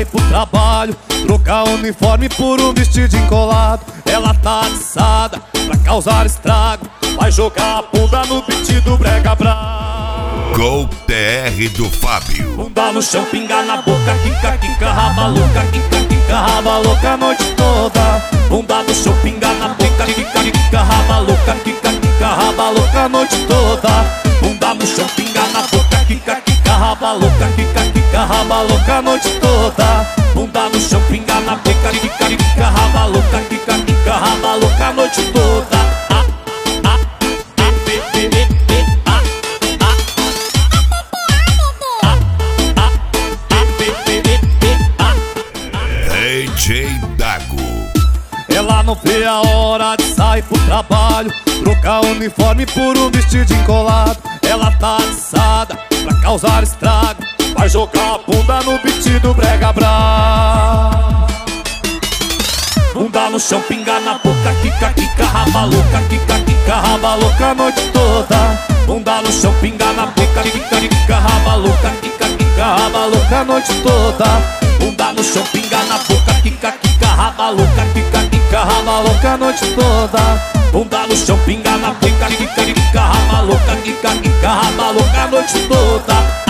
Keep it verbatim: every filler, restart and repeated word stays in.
sai pro trabalho, trocar uniforme por um vestidinho colado. Ela tá atiçada pra causar estrago, vai jogar a bunda no beat do brega bravo. Gol T R do Fábio. Bunda no chão, pinga na boca, quica, quica, raba louca, quica, quica, raba louca a noite toda. Bunda no chão, pinga na boca, quica, quica, raba louca, quica, quica, raba louca a noite toda. Bunda no chão, pinga na boca, quica, quica, raba louca, quica, quica, raba louca a noite toda. Bunda no chão, pinga na boca, quica, quica, raba louca, quica, quica, raba louca a noite toda. Ah, ah, ah, be, be, be, be, ah, ah. Ah, ah, ah, be, be, be, be, ah. D J Dago. Ela não vê a hora de sair pro trabalho, trocar uniforme por um vestidinho colado. Ela tá atiçada pra causar estrago, vai jogar a bunda no beat do brega bravo. Bunda no chão, pinga na boca, quica, quica, raba louca, quica, quica, raba louca a noite toda. Bunda no chão, pinga na boca, quica, quica, raba louca, quica, quica, raba louca a noite toda. Bunda no chão, pinga na boca, quica, quica, raba louca, quica, quica, raba louca a noite toda. Bunda no chão, pinga na boca, quica, quica, raba louca, quica, quica, raba louca a noite toda.